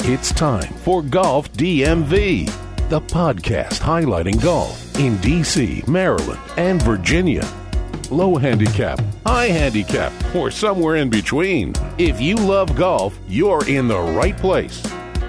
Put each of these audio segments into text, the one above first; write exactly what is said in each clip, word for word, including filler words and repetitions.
It's time for Golf D M V, the podcast highlighting golf in D C, Maryland, and Virginia. Low handicap, high handicap, or somewhere in between. If you love golf, you're in the right place.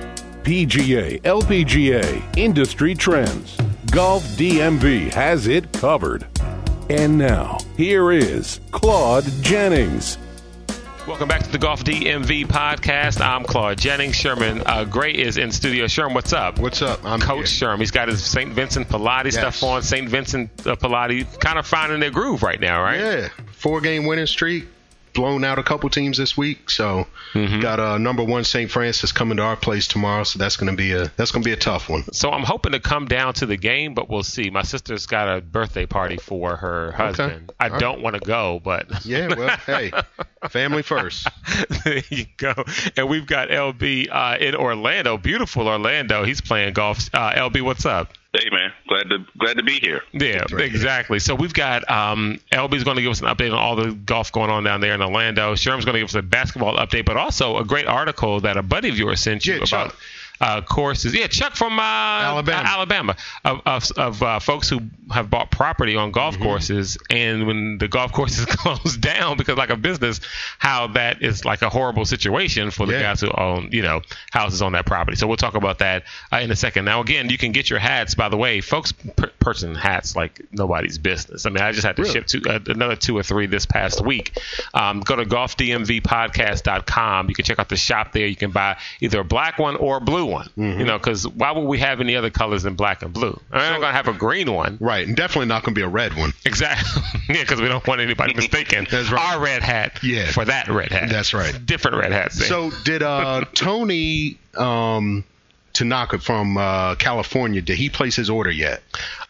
P G A, L P G A, industry trends. Golf D M V has it covered. And now, here is Claude Jennings. Welcome back to the Golf D M V podcast. I'm Claude Jennings. Sherman uh, Gray is in studio. Sherman, what's up? What's up? I'm Coach here. Sherman. He's got his Saint Vincent Pilates Yes. stuff on. Saint Vincent uh, Pilates kind of finding their groove right now, right? Yeah, four-game winning streak. Blown out a couple teams this week, so Mm-hmm. got uh, number one Saint Francis coming to our place tomorrow. So that's gonna be a that's gonna be a tough one. So I'm hoping to come down to the game, but we'll see. My sister's got a birthday party for her husband. I All don't want to go, but Yeah, well, hey, family first. there you go. And we've got L B uh, in Orlando, beautiful Orlando. He's playing golf. Uh, L B, what's up? Hey man, glad to glad to be here. Yeah, exactly. So we've got um, L B's going to give us an update on all the golf going on down there in Orlando. Sherman's going to give us a basketball update, but also a great article that a buddy of yours sent you Yeah, about Chuck. uh, courses. Yeah, Chuck from uh, Alabama. uh, Alabama, of of, of uh, folks who have bought property on golf Mm-hmm. courses, and when the golf courses close down because like a business, how that is like a horrible situation for the Yeah. guys who own, you know, houses on that property. So we'll talk about that uh, in a second. Now, again, you can get your hats. By the way, folks per- purchasing hats like nobody's business. I mean, I just had to Really? ship two, uh, another two or three this past week. Um, go to golf d m v podcast dot com. You can check out the shop there. You can buy either a black one or a blue one. Mm-hmm. You know, because why would we have any other colors than black and blue? I'm not going to have a green one. Right, and definitely not gonna be a red one. Exactly. Yeah, because we don't want anybody mistaking That's right. our red hat Yeah. for that red hat. That's right. Different red hats. there. So did uh, Tony um, Tanaka from uh, California? Did he place his order yet?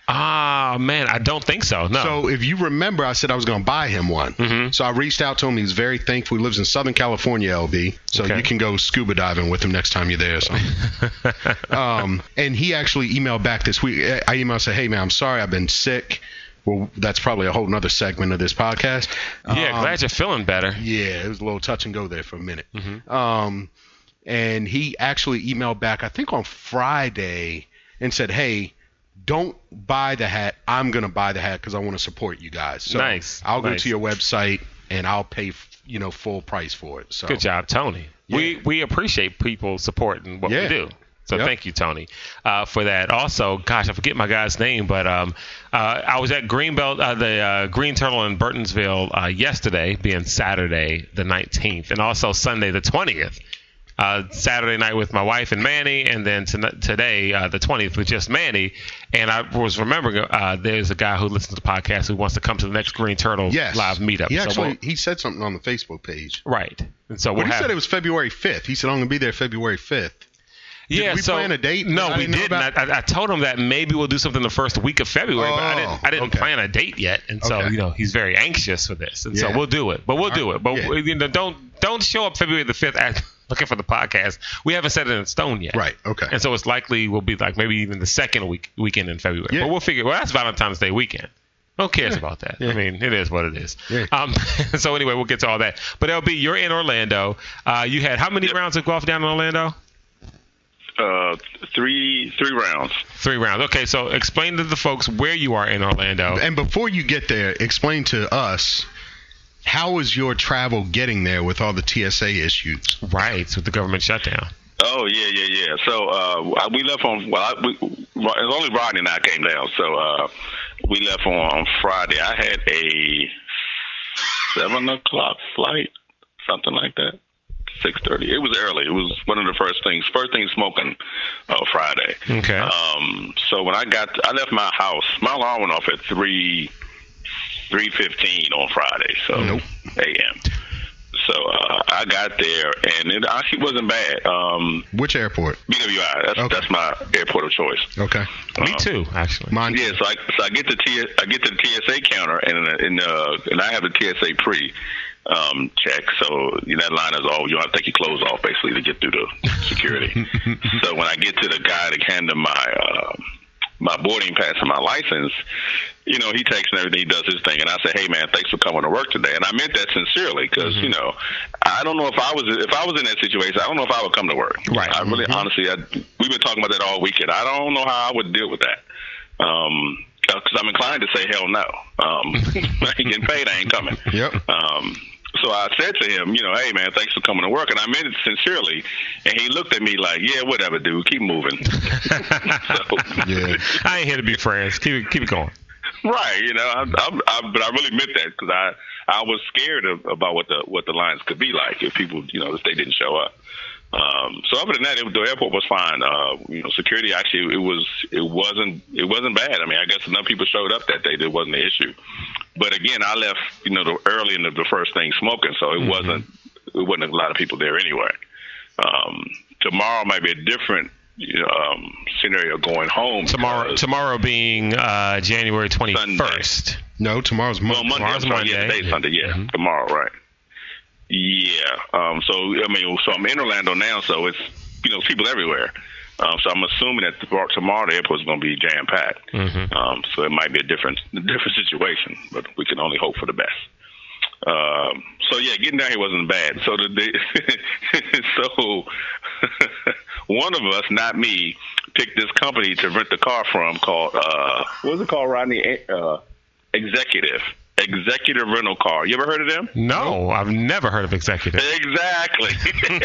Ah, man, I don't think so. No. So if you remember, I said I was going to buy him one. Mhm. So I reached out to him. He's very thankful. He lives in Southern California, L B. So Okay. you can go scuba diving with him next time you're there. So. um, and he actually emailed back this week. I emailed and said, hey, man, I'm sorry. I've been sick. Well, that's probably a whole nother segment of this podcast. yeah, Um, glad you're feeling better. Yeah, it was a little touch and go there for a minute. Mhm. Um, and he actually emailed back, I think on Friday, and said, hey, don't buy the hat. I'm going to buy the hat because I want to support you guys. So Nice, I'll go nice. to your website and I'll pay, you know, full price for it. So Good job, Tony. We we appreciate people supporting what Yeah. we do. So Yep. thank you, Tony, uh, for that. Also, gosh, I forget my guy's name, but um, uh, I was at Greenbelt, uh, the uh, Green Turtle in Burtonsville uh, yesterday, being Saturday the nineteenth, and also Sunday the twentieth. Uh, Saturday night with my wife and Manny, and then to, today, uh, the twentieth, with just Manny. And I was remembering uh, there's a guy who listens to the podcast who wants to come to the next Green Turtle yes. live meetup. He So actually, we'll- he said something on the Facebook page. right. And so we'll But he have, said it was February fifth. He said, I'm going to be there February fifth. Did yeah, we so, plan a date No, that I we didn't know didn't. about? I, I told him that maybe we'll do something the first week of February, but I Oh, didn't. I didn't okay. plan a date yet, and so Okay. you know he's very anxious for this, and so Yeah. we'll do it. But we'll do right. it. But Yeah. we- you know, don't don't show up February the fifth at, looking for the podcast. We haven't set it in stone yet, Right, okay. And so it's likely we'll be like maybe even the second week weekend in February. Yeah. But we'll figure. Well, that's Valentine's Day weekend. Who cares about that? I mean, it is what it is. Yeah. Um, so anyway, we'll get to all that. But L B, you're in Orlando. Uh, you had how many Yep. rounds of golf down in Orlando? Uh, three three rounds. Three rounds. Okay, so explain to the folks where you are in Orlando. And before you get there, explain to us, how was your travel getting there with all the T S A issues? Right, with the government shutdown. Oh yeah, yeah, yeah. So uh, we left on. Well, I, we, it was only Rodney and I came down. So uh, we left on, on Friday. I had a seven o'clock flight, something like that. Six thirty. It was early. It was one of the first things. First thing smoking uh, Friday. Okay. Um. So when I got, I left my house. My alarm went off at three three fifteen on Friday. So Nope. a m. So uh, I got there, and it actually wasn't bad. Um, Which airport? B W I. That's, Okay. that's my airport of choice. Okay. Me Um, too, actually. Mine. Yeah, so I so I get to T I get to the T S A counter, and and uh, and I have the T S A pre um, check. So you know, that line is all you don't have to take your clothes off basically to get through the security. So when I get to the guy to hand him my uh, my boarding pass and my license, you know, he takes and everything, he does his thing, and I say, hey man, thanks for coming to work today, and I meant that sincerely, because mm-hmm. you know, I don't know if I was if I was in that situation, I don't know if I would come to work. Right. I really, mm-hmm. honestly, I, we've been talking about that all weekend. I don't know how I would deal with that. Um, because I'm inclined to say hell no. Um, I ain't getting paid, I ain't coming. Yep. Um, so I said to him, you know, hey man, thanks for coming to work, and I meant it sincerely. And he looked at me like, yeah, whatever, dude, keep moving. So, yeah, I ain't here to be friends. Keep it, keep it going. Right, you know, I, I, I, but I really meant that, because I, I was scared of, about what the what the lines could be like if people, you know, if they didn't show up. Um, so other than that, it, the airport was fine. Uh, you know, security actually, it was, it wasn't, it wasn't bad. I mean, I guess enough people showed up that day. There wasn't an issue. But again, I left, you know, the, early in the, the first thing smoking, so it mm-hmm. wasn't, it wasn't a lot of people there anyway. Um, tomorrow might be a different, you know, um, scenario going home. Tomorrow, tomorrow being uh, January twenty-first. No, tomorrow's Monday. Well, Monday. Tomorrow's sorry, Monday. Yeah, today's yeah. Sunday. Yeah, Mm-hmm. tomorrow, right? Yeah. Um, so I mean, so I'm in Orlando now, so it's, you know, people everywhere. Um, so I'm assuming that tomorrow the airport is going to be jam packed. Mm-hmm. Um, so it might be a different different situation, but we can only hope for the best. Um, so yeah, getting down here wasn't bad. So the, the so one of us, not me, picked this company to rent the car from called uh, what was it called, Rodney? Uh, Executive. Executive rental car. You ever heard of them? No, I've never heard of Executive. Exactly.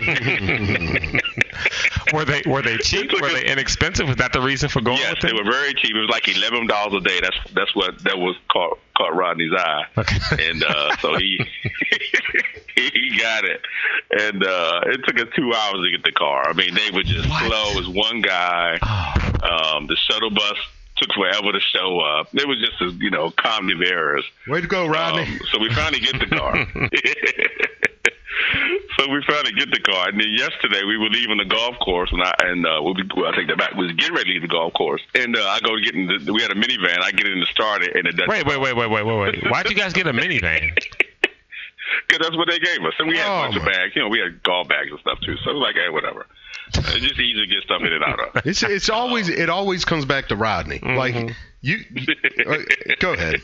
were they were they cheap? Were they inexpensive? Was that the reason for going? Yes, with them? They were very cheap. It was like eleven dollars a day. That's that's what that was caught caught Rodney's eye, okay. and uh, so he he got it, and uh, it took us two hours to get the car. I mean, they were just what? slow. It was one guy. Oh. Um, the shuttle bus took forever to show up. It was just, a, you know, comedy of errors. Way to go, Rodney. Um, so we finally get the car. so we finally get the car. And then yesterday we were leaving the golf course, and I and uh, we'll, be, well, I'll take that back. We was getting ready to leave the golf course, and uh, I go get in. The, we had a minivan. I get in to start it, and it doesn't. Wait, wait, wait, wait, wait, wait, wait. Why'd you guys get a minivan? Because that's what they gave us. And we had oh, a bunch my. of bags. You know, we had golf bags and stuff too. So it was like, hey, whatever. It's just easy to get stuff in and out of. It's it's always it always comes back to Rodney. Mm-hmm. Like you, you uh, go ahead.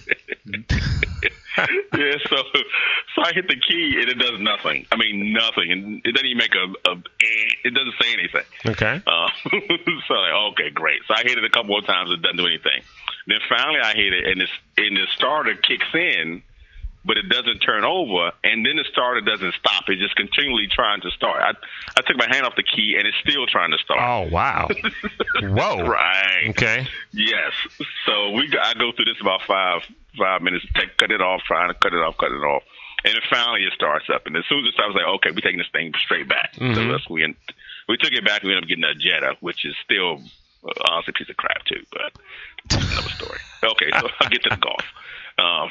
yeah, so so I hit the key and it does nothing. I mean nothing, and it doesn't even make a, a it doesn't say anything. Okay. Uh, so like, okay, great. So I hit it a couple of times. It doesn't do anything. Then finally I hit it, and it's and the starter kicks in, but it doesn't turn over, and then the starter doesn't stop. It's just continually trying to start. I I took my hand off the key, and it's still trying to start. Oh, wow. Whoa. Right. Okay. Yes. So we I go through this about five five minutes, take, cut it off, trying to cut it off, cut it off, and then finally it starts up. And as soon as it starts, I was like, okay, we're taking this thing straight back. Mm-hmm. So that's, we, we took it back, and we ended up getting a Jetta, which is still, uh, honestly, a piece of crap, too, but that's another story. Okay, so I'll get to the golf. Um,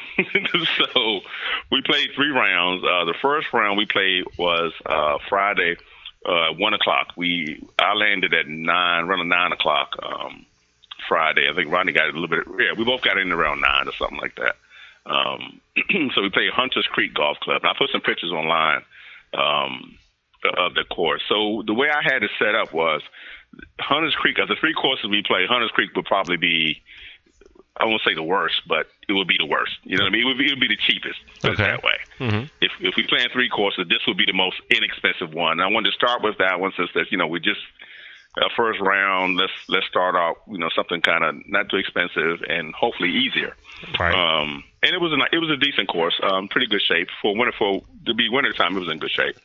so we played three rounds. Uh, the first round we played was uh, Friday, uh, one o'clock. We I landed at nine, around nine o'clock um, Friday. I think Rodney got it a little bit. Yeah, we both got in around nine or something like that. Um, so we played Hunters Creek Golf Club, and I put some pictures online um, of the course. So the way I had it set up was Hunters Creek. Of the three courses we played, Hunters Creek would probably be, I won't say the worst, but it would be the worst. You know what I mean? It would be, it would be the cheapest, put okay. it that way. Mm-hmm. If if we plan three courses, this would be the most inexpensive one. And I wanted to start with that one since that, you know, we just, uh, first round, let's let's start out, you know, something kind of not too expensive and hopefully easier. Right. Um, and it was a it was a decent course, um, pretty good shape for winter. For to be winter time, it was in good shape.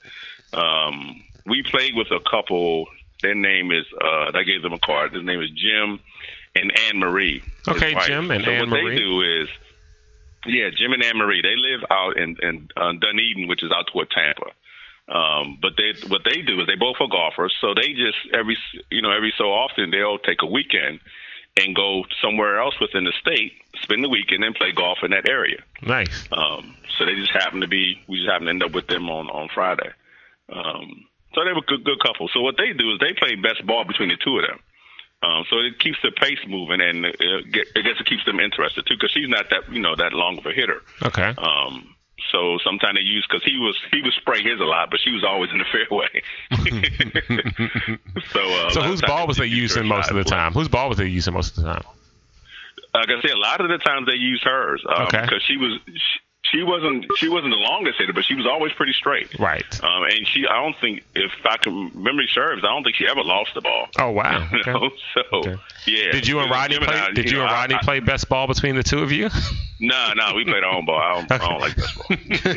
Um, we played with a couple. Their name is uh, I gave them a card. His name is Jim and Anne Marie. Okay, Jim and so Anne what Marie. What they do is, yeah, Jim and Anne Marie. They live out in, in uh, Dunedin, which is out toward Tampa. Um, but they, what they do is they both are golfers, so they just every you know every so often they'll take a weekend and go somewhere else within the state, spend the weekend, and play golf in that area. Nice. Um, so they just happen to be we just happen to end up with them on on Friday. Um, so they were a good good couple. So what they do is they play best ball between the two of them. Um, so it keeps the pace moving, and uh, get, I guess it keeps them interested too, because she's not that you know that long of a hitter. Okay. Um, so sometimes they use because he was he would spray his a lot, but she was always in the fairway. so uh, so whose ball was they using most of the time? Whose ball was they using most of the time? like I said, a lot of the times they used hers um, Okay. because she was. She, She wasn't. She wasn't the longest hitter, but she was always pretty straight. Right. Um, and she. I don't think, if I can memory serves, I don't think she ever lost the ball. Oh wow. You Okay. know? So Okay. yeah. Did you and Rodney Jim play? I, Did you, know, and Rodney I, I, play best ball between the two of you? No, no, we played our own ball. I don't, I don't like baseball.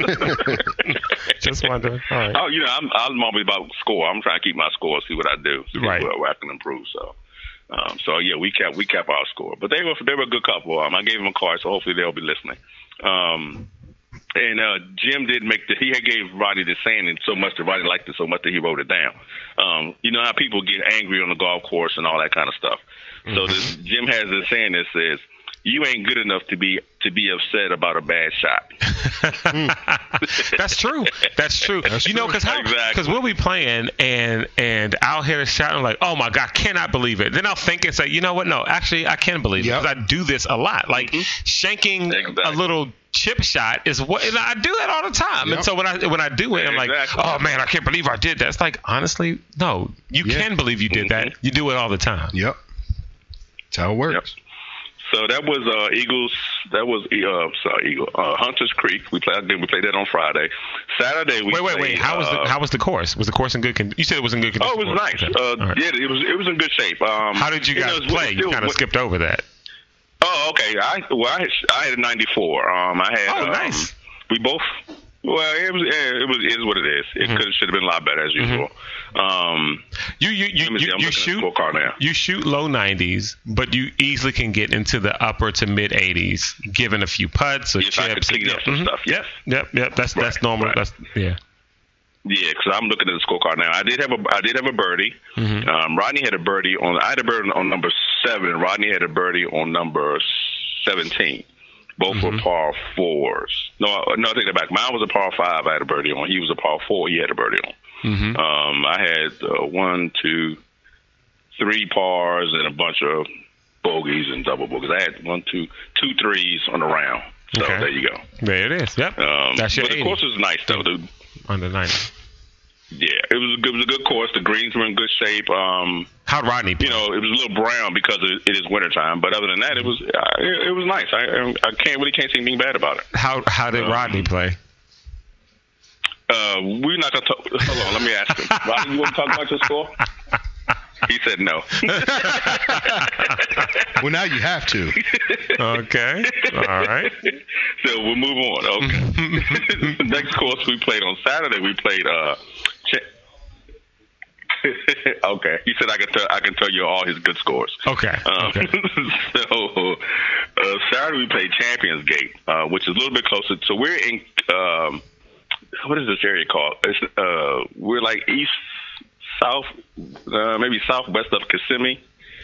Just wondering. All right. Oh, you know, I'm, I'm always about score. I'm trying to keep my score, see what I do, see Right. where, where I can improve. So, um, so yeah, we kept we kept our score. But they were they were a good couple. Um, I gave them a card, so hopefully they'll be listening. Um, and uh, Jim did make the he had gave Rodney the saying, and so much that Rodney liked it so much that he wrote it down. Um, you know how people get angry on the golf course and all that kind of stuff. Mm-hmm. So this, Jim has this saying that says, "You ain't good enough to be to be upset about a bad shot." That's true. That's true. That's you know, because true. because Exactly. we'll be playing and and I'll hit a shot and I'm like, oh my god, cannot believe it. Then I'll think and say, you know what? No, actually, I can believe Yep. it because I do this a lot. Like shanking Exactly. a little chip shot is what and I do that all the time. Yep. And so when I when I do it, I'm like, Exactly. oh man, I can't believe I did that. It's like honestly, no, you Yeah. can believe you did that. You do it all the time. Yep. That's how it works. Yep. So that was uh, Eagles. That was uh, sorry, Eagle. Uh, Hunters Creek. We played. We played that on Friday. Saturday we Wait, wait, played, wait. How was the uh, how was the course? Was the course in good condition? You said it was in good condition. Oh, it was nice. Okay. Uh, All right. Yeah, it was. It was in good shape. Um, How did you guys know, it was play? You still- kind of skipped over that. Oh, okay. I well, I had, I had a ninety-four. Um, I had. Oh, um, nice. We both. Well, it was. It was. It is what it is. It Mm-hmm. could should have been a lot better as usual. Um, You you you Let me see, you, I'm you looking at the shoot scorecard now. you shoot low nineties, but you easily can get into the upper to mid eighties, given a few putts or If I could chips. clean up some Mhm. stuff, yes. Yep, yep. That's that's Right, normal. right. That's yeah. Yeah, because I'm looking at the scorecard now. I did have a I did have a birdie. Mm-hmm. Um, Rodney had a birdie on. I had a birdie on number seven. And Rodney had a birdie on number seventeen. Both Mm-hmm. were par fours. No, no, I take that back. Mine was a par five. I had a birdie on. He was a par four. He had a birdie on. Mm-hmm. Um, I had uh, one, two, three pars and a bunch of bogeys and double bogeys. I had one, two, two threes on the round. So Okay. there you go. There it is. Yep. Um, That's your but the eighty. course was nice though. The, Under ninety. Yeah, it was a good, it was a good course. The greens were in good shape. Um, How'd Rodney play? you know, it was a little brown because it, it is wintertime, but other than that, it was uh, it, it was nice. I I can't really can't say anything bad about it. How how did um, Rodney play? Uh, we're not gonna talk. Hold on, let me ask him. Rodney, you want to talk about your score? He said no. Well, now you have to. Okay. All right. So we'll move on. Okay. Next course we played on Saturday. We played. Uh, Ch- okay. He said I can tell I can tell you all his good scores. Okay. Um, Okay. so uh, Saturday we played Champions Gate, uh, which is a little bit closer. So we're in um, what is this area called? It's, uh, we're like east, south, uh, maybe southwest of Kissimmee,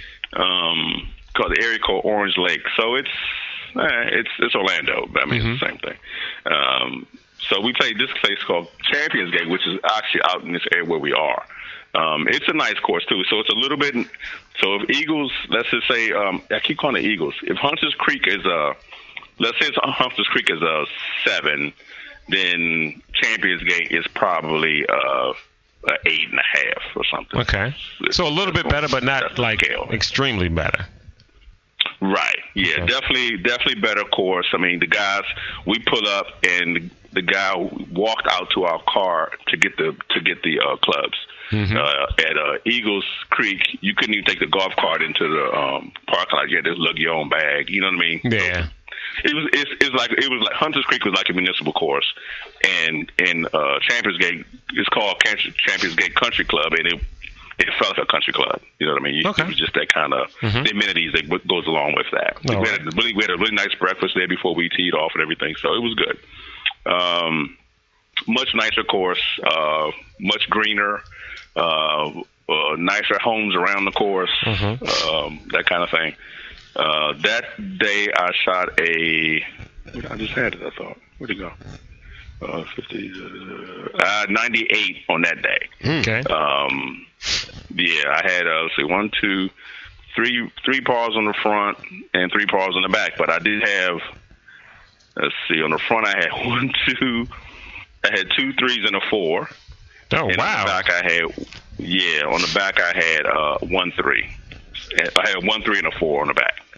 um, called the area called Orange Lake. So it's eh, it's it's Orlando. I mean, it's the same thing. Um, so we played this place called Champions Gate, which is actually out in this area where we are. Um, it's a nice course too. So it's a little bit. So if Eagles, let's just say, um, I keep calling it Eagles. If Hunters Creek is a, let's say it's Hunters Creek is a seven, then Champions Gate is probably uh, a eight and a half or something. Okay. So a little bit better, but That's not the like scale. extremely better. Right. Yeah. Okay. Definitely. Definitely better course. I mean, the guys we pull up and the guy walked out to our car to get the to get the uh, clubs. Mm-hmm. Uh, at uh, Eagles Creek, you couldn't even take the golf cart into the um, parking lot. You had to lug your own bag. You know what I mean? Yeah. It was it's, it's like it was like Hunters Creek was like a municipal course, and in uh, Champions Gate it's called Champions Gate Country Club, and it it felt like a country club. You know what I mean? You, Okay. It was just that kind of Mhm. the amenities that w- goes along with that. All we, had a really, we had a really nice breakfast there before we teed off and everything, so it was good. Um, much nicer course, uh, much greener. Uh, uh, nicer homes around the course, Mhm. um, that kind of thing. Uh, that day I shot a, I just had it, I thought. Where'd it go? Uh, fifty, uh, ninety-eight on that day. Okay. Um, yeah, I had, uh, let's see, one, two, three, three pars on the front and three pars on the back, but I did have, let's see, on the front I had one, two, I had two threes and a four. Oh, And wow. on the back I had, yeah, on the back I had uh, one three. I had one three and a four on the back.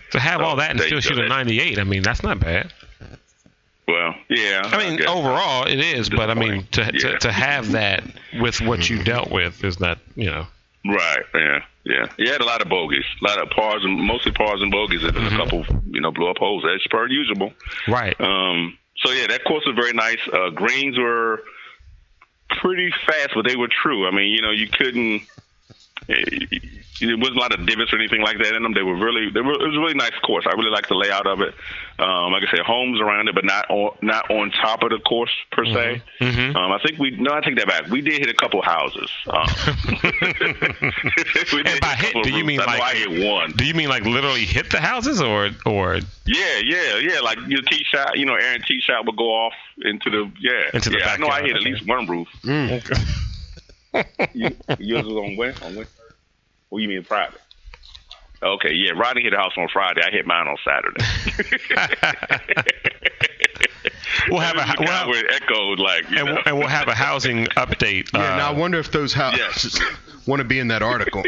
To have So all that and they- still so shoot a they- ninety-eight, I mean, that's not bad. Well, yeah. I mean, guess. overall it is, but I mean, to Yeah. to, to have that with what you dealt with is not, you know. Right. Yeah. Yeah. He had a lot of bogeys, a lot of pars and mostly pars and bogeys, and then Mm-hmm. a couple, you know, blow up holes. That's per usual. Right. Um. So yeah, that course was very nice. Uh, greens were pretty fast, but they were true. I mean, you know, you couldn't. There wasn't a lot of divots or anything like that in them. They were really, they were. It was a really nice course. I really liked the layout of it. Um, like I said, homes around it, but not on, not on top of the course per se. Mm-hmm. Um, I think we. No, I take that back. We did hit a couple houses. Um, we did And by a hit, couple do of you roofs. mean I know like- I hit one? Do you mean like literally hit the houses, or or Yeah, yeah, yeah. Like your tee shot, you know, Aaron tee shot would go off into the yeah. Into the yeah, I know I backyard, hit at okay. least one roof. You, yours was on when? On when? What do you mean private? Okay, yeah. Rodney hit a house on Friday. I hit mine on Saturday. we'll have a It was we'll kind have, of where it echoed like, you and, know. we'll, and we'll have a housing update. Yeah, uh, now I wonder if those houses want to be in that article.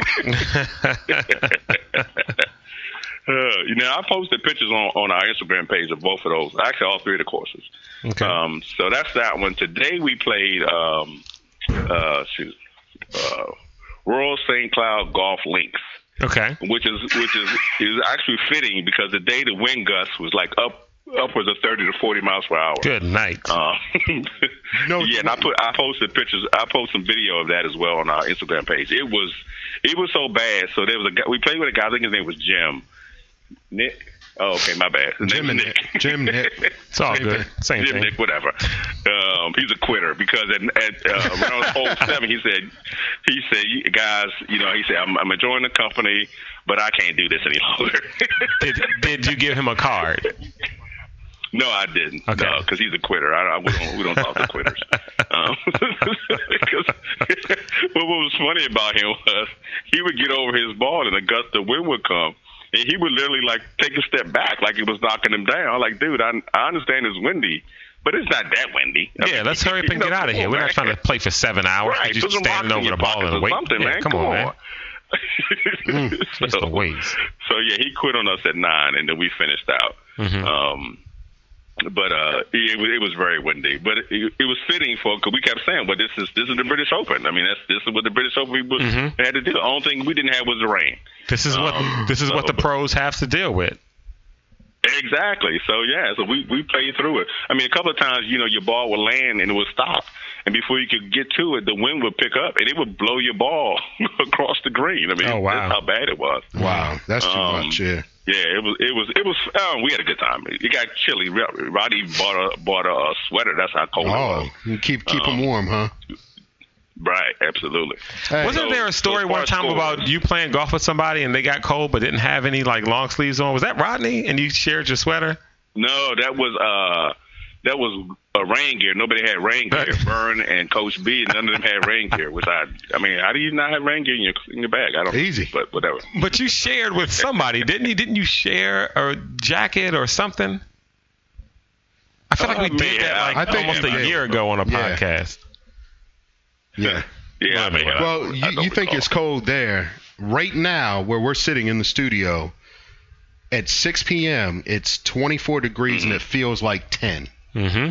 Uh, you know, I posted pictures on, on our Instagram page of both of those. Actually, all three of the courses. Okay. Um, so that's that one. Today we played um, uh, shoot, uh, Royal Saint Cloud Golf Links, okay. which is which is is actually fitting because the day the wind gust was like up upwards of thirty to forty miles per hour. Good night. Uh, No, yeah, and I put I posted pictures. I posted some video of that as well on our Instagram page. It was it was so bad. So there was a guy, we played with a guy. I think his name was Jim. Nick. Oh, okay, my bad. His Jim name and is Nick. Jim Nick. It's all Same good. thing. Same Jim thing. Nick, whatever. Um, he's a quitter because at, at uh, around hole seven, he said, he said, "You guys, you know, he said, I'm, I'm enjoying the company, but I can't do this any longer." Did Did you give him a card? No, I didn't. Okay. No, because he's a quitter. I, I we don't we don't talk to quitters. Um, because, but what was funny about him was he would get over his ball and a gust of wind would come, and he would literally like take a step back like it was knocking him down. I'm like, dude, I I understand it's windy, but it's not that windy. I Yeah, mean, let's hurry up and you know, get out of here. come We're on, not trying to play for seven hours. Right, You're put just some standing rocks in over your the ball pockets and or wait. something, Yeah, man. come Come on, on. man. Just the ways. So yeah, he quit on us at nine, and then we finished out. Mhm. Um, but uh, it, was- it was very windy. But it, it was fitting for because we kept saying, "Well, this is this is the British Open. I mean, that's this is what the British Open was, Mhm. had to do. The only thing we didn't have was the rain." This is what Um, this is what the so- pros have to deal with. Exactly. So yeah, so we we played through it. I mean, a couple of times, you know, your ball would land and it would stop, and before you could get to it, the wind would pick up and it would blow your ball across the green. I mean, Oh, wow. that's how bad it was. Wow, that's too Um, much. Yeah. Yeah, it was. It was. It was. Um, we had a good time. It got chilly. Roddy bought a bought a, uh sweater. That's how cold it Oh, was. you keep keep them Um, warm, huh? Right. Absolutely. Hey, Wasn't So- there a story so one far time scores. about you playing golf with somebody and they got cold but didn't have any like long sleeves on? Was that Rodney and you shared your sweater? No, that was uh, that was a rain gear. Nobody had rain gear. Vern and Coach B, none of them had rain gear. Which I, I mean, how do you not have rain gear in your in your bag? I don't. Easy. But whatever. But you shared with somebody, didn't you? Didn't you share a jacket or something? I feel like we Uh, did yeah, that like I think almost we a did. year ago on a Yeah. podcast. Yeah. Yeah. I mean, I- Well, I you, don't you think recall. it's cold there. Right now, where we're sitting in the studio, at six p.m., it's twenty-four degrees and it feels like ten. Mm-hmm.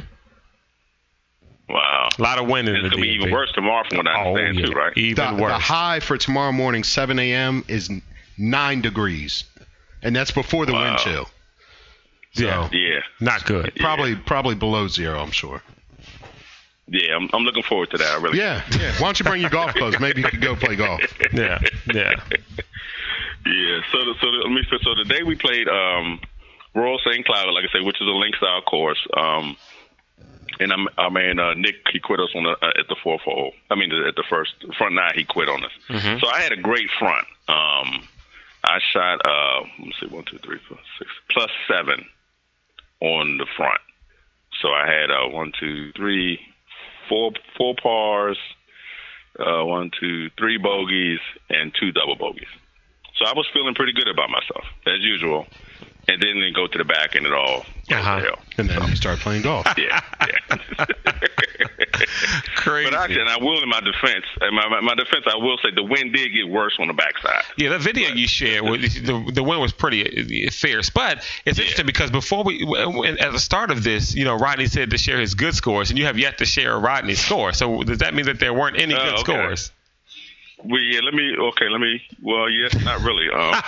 Wow. A lot of wind in It's the gonna be D M V. even worse tomorrow, from what I Oh, understand yeah. too, right? Even The, the worse. high for tomorrow morning, seven a.m., is nine degrees, and that's before the Wow. wind chill. yeah. Yeah. Not good. Yeah. Probably probably below zero, I'm sure. Yeah. I'm, I'm looking forward to that. I really. Yeah, yeah. Why don't you bring your golf clubs? Maybe you could go play golf. Yeah. Yeah. Yeah. So, the, so the, let me. So today we played um, Royal Saint Cloud, like I said, which is a link style course. Um, and I'm, I mean, uh, Nick, he quit us on the, uh, at the fourth hole. I mean, at the first front nine, he quit on us. Mm-hmm. So I had a great front. Um, I shot, uh, let me see, one, two, three, four, six, plus seven on the front. So I had uh, one, two, three, four, four pars, uh, one, two, three bogeys, and two double bogeys. So I was feeling pretty good about myself, as usual. and then they go to the back and it all goes Uh-huh. to hell. And then you start playing golf. Yeah, yeah. Crazy. But actually, and I will in my defense, in my, my, my defense, I will say the wind did get worse on the backside. Yeah, that video you shared, the the wind was pretty fierce. But it's Yeah. interesting because before we, when, at the start of this, you know, Rodney said to share his good scores, and you have yet to share Rodney's score. So does that mean that there weren't any Oh, good okay. scores? Well, yeah, let me, okay, let me, well, yes, not really. Um,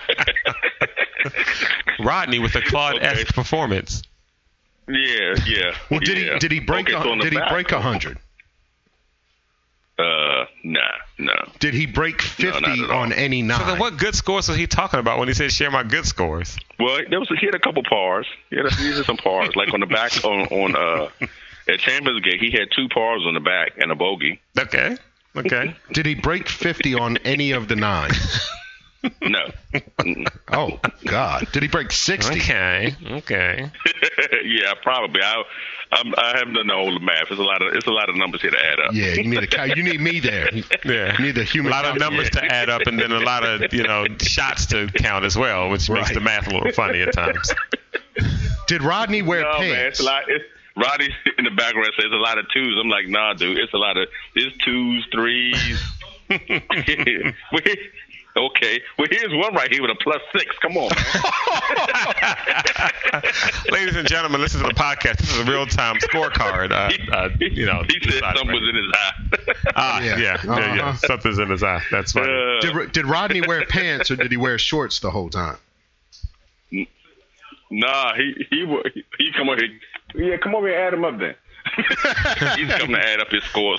Rodney with a Claude-esque Okay. performance. yeah, yeah. Well, did yeah. he did he break Okay, a, so on the did he back- break a hundred? Uh, nah, no. Did he break fifty not at all. on any nine? So then what good scores was he talking about when he said share my good scores? Well, there was he had a couple pars. He had, a, he had some pars, like on the back on on uh at Champions Gate. He had two pars on the back and a bogey. Okay. Okay. Did he break fifty on any of the nine? No. Mm. Oh God! Did he break sixty? Okay. Okay. Yeah, probably. I I'm, I haven't done the whole math. It's a lot of it's a lot of numbers here to add up. Yeah, you need a ca- you need me there. You Yeah. need the A human. lot of numbers to add up, and then a lot of you know shots to count as well, which makes Right. the math a little funny at times. Did Rodney wear No, man, pants? it's a lot. It's, Roddy in the background says a lot of twos. I'm like, nah, dude, it's a lot of it's twos, threes. Well, here- okay, well here's one right here with a plus six. Come on, man. Ladies and gentlemen, listen to the podcast. This is a real-time scorecard. Uh, uh, you know, he said decided something right. was in his eye. Ah, Yeah. yeah, yeah, yeah, Uh-huh. Something's in his eye. That's funny. Uh, Did, did Rodney wear pants or did he wear shorts the whole time? Nah, he he wa- he come over here. Yeah, come over here and add him up then. He's coming to add up his scores.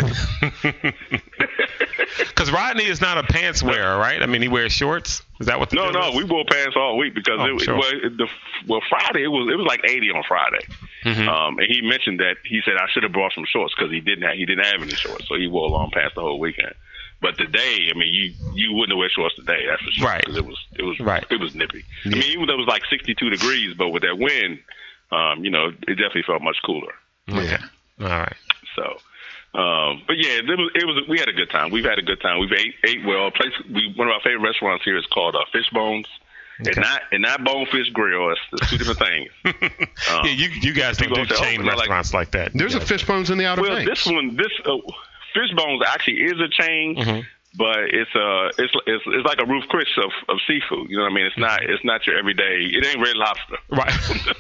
Because Rodney is not a pants wearer, right? I mean, he wears shorts. Is that what the No, deal no, is? we wore pants all week because Oh, it, sure. well, the well Friday it was it was like eighty on Friday, Mhm. um, and he mentioned that he said I should have brought some shorts because he didn't have, he didn't have any shorts, so he wore long pants the whole weekend. But today, I mean, you you wouldn't wear shorts today, that's for sure. Right. 'Cause it was it was Right. it was nippy. I mean, even though it was like sixty-two degrees, but with that wind, um, you know, it definitely felt much cooler. Okay. All right. So, um, but yeah, it was, it was. We had a good time. We've had a good time. We've ate ate well. Place we one of our favorite restaurants here is called uh, Fishbones. Okay. And not and not Bonefish Grill. It's, it's two different things. Um, yeah, you you guys don't people do say, oh, chain they're like- restaurants like, that. There's Yeah. a Fishbones in the Outer well, Banks. this one, this uh, Fishbones actually is a chain, Mhm. but it's uh it's it's it's like a Ruth Chris of, of seafood. You know what I mean? It's not it's not your everyday. It ain't Red Lobster. Right.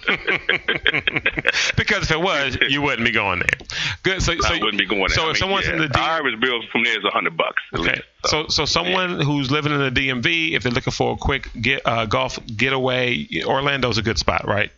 Because if it was, you wouldn't be going there. Good. So, so I wouldn't be going there. So I if mean, someone's yeah, in the the D- Irish bill from there is a hundred bucks. At okay. least. So, so someone who's living in the D M V, if they're looking for a quick get uh, golf getaway, Orlando's a good spot, right?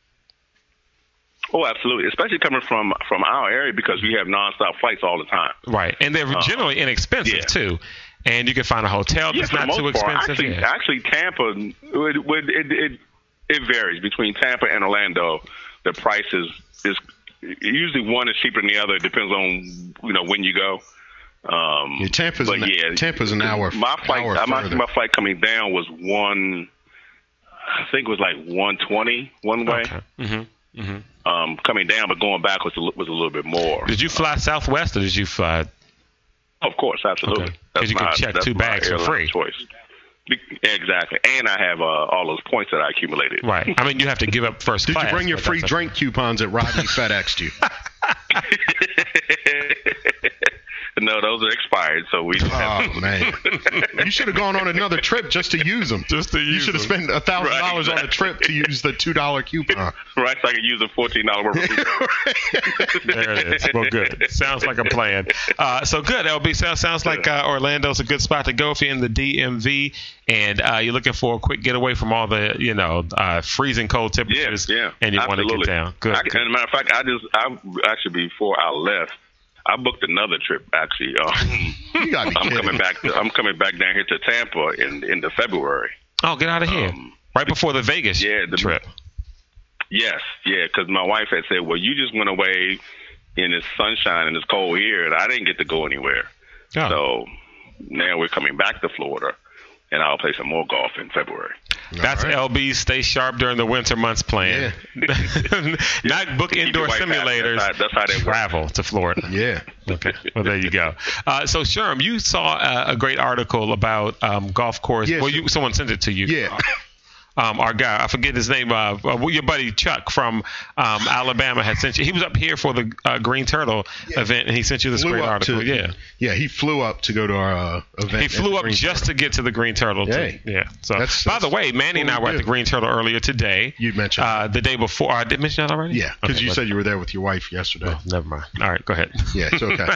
Oh, absolutely. Especially coming from from our area because we have nonstop flights all the time. Right, and they're generally inexpensive yeah. too. And you can find a hotel Yeah, that's for the not too most part. expensive. Actually, yeah. actually, Tampa it, would- it, it it varies between Tampa and Orlando. The price is is usually one is cheaper than the other. It depends on you know when you go. Um, Yeah, Tampa's but an, yeah, Tampa's an hour. My flight, hour my, further. my flight coming down was one. I think it was like one twenty one way. Okay. Mm-hmm. Mm-hmm. Um, coming down, but going back was a, li- was a little bit more. Did you fly Southwest or did you fly? Of course, absolutely. Okay. 'Cause That's you can my- check that's two my bags for airline free. Choice. Be- Exactly, and I have uh, all those points that I accumulated. Right. I mean, you have to give up first Did class. you bring your but free that's okay. drink coupons that Rodney FedExed you? No, those are expired, so we. Just have Oh man, you should have gone on another trip just to use them. Just to You use should have them. spent a thousand Right, dollars on a trip to use the two dollar coupon. right, so I can use a fourteen dollar worth of coupon. There it is. Well, good. Sounds like a plan. Uh, so good. L B sounds sounds like uh, Orlando's a good spot to go if you're in the D M V and uh, you're looking for a quick getaway from all the you know uh, freezing cold Yeah, temperatures. yeah, And you want to absolutely. get down. Good. I, and as a matter of fact, I just, I actually before I left, I booked another trip. Actually, um, You gotta be I'm kidding. coming back. To, I'm coming back down here to Tampa in in the February. Oh, get out of here. Um, right before the Vegas yeah, the- trip. Yes, yeah, because my wife had said, "Well, you just went away in this sunshine and this cold here, and I didn't get to go anywhere." Oh. So now we're coming back to Florida, and I'll play some more golf in February. That's All right. L B's stay sharp during the winter months plan. Not book Keep indoor your white hat. simulators. That's how- that's how they work. travel to Florida. Yeah. Okay. Well, there you go. Uh, so, Sherm, you saw uh, a great article about um, golf course. Yes. Well, you someone sent it to you. Yeah. um, our guy, I forget his name, uh, uh, your buddy Chuck from um, Alabama had sent you. He was up here for the uh, Green Turtle yeah. event, and he sent you this flew great article. To, yeah, yeah, he flew up to go to our uh, event. He flew up just Turtle. to get to the Green Turtle. Yeah, to, yeah. So, that's, by that's the way, Manny and I were at the Green Turtle earlier today. You mentioned uh, the day before. I did mention that already. Yeah, because okay, you said you were there with your wife yesterday. Oh, never mind. All right, go ahead. Yeah, it's okay.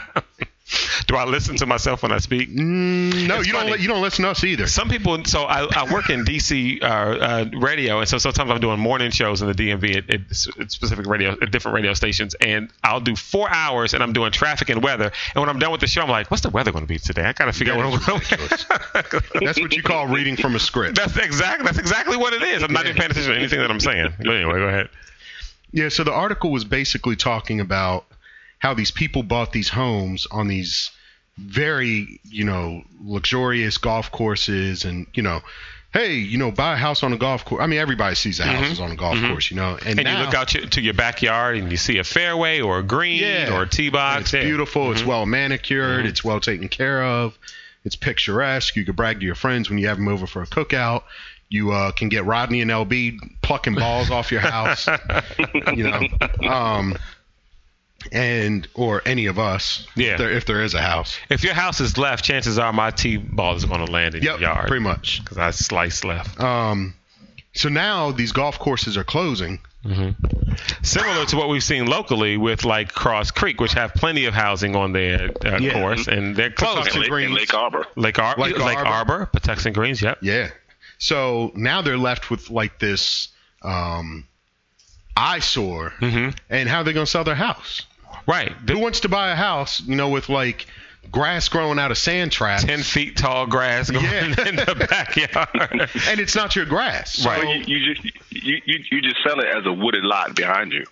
Do I listen to myself when I speak? Mm, no, it's you funny. don't. You don't listen to us either. Some people. So I, I work in D C uh, uh, radio, and so sometimes I'm doing morning shows in the D M V at, at specific radio, at different radio stations, and I'll do four hours, and I'm doing traffic and weather. And when I'm done with the show, I'm like, "What's the weather going to be today? I got to figure that out what I'm going to." That's what you call reading from a script. That's exactly. That's exactly what it is. I'm not even paying attention to anything that I'm saying. But anyway, go ahead. Yeah. So the article was basically talking about how these people bought these homes on these very, you know, luxurious golf courses, and, you know, hey, you know, buy a house on a golf course. I mean, everybody sees the houses mm-hmm. on a golf mm-hmm. course, you know. And, and now, you look out to your backyard and you see a fairway or a green yeah, or a tee box. It's yeah. beautiful. Mm-hmm. It's well manicured. Mm-hmm. It's well taken care of. It's picturesque. You can brag to your friends when you have them over for a cookout. You uh, can get Rodney and L B plucking balls off your house, you know. Um, and or any of us, yeah. if there, if there is a house. If your house is left, chances are my tee ball is going to land in yep, your yard. pretty much. Because I slice left. Um, so now these golf courses are closing. Mm-hmm. Similar to what we've seen locally with like Cross Creek, which have plenty of housing on their uh, yeah. course, and they're closing. Lake, Lake, Lake Arbor. Lake, Ar- Lake, Lake Arbor. Arbor, Patuxent Greens, yep. Yeah. So now they're left with like this um, eyesore, mm-hmm. and how are they going to sell their house? Right. Who wants to buy a house, you know, with like grass growing out of sand traps? Ten feet tall grass going yeah. in the backyard. And it's not your grass. Right. So you, you just you, you, you just sell it as a wooded lot behind you.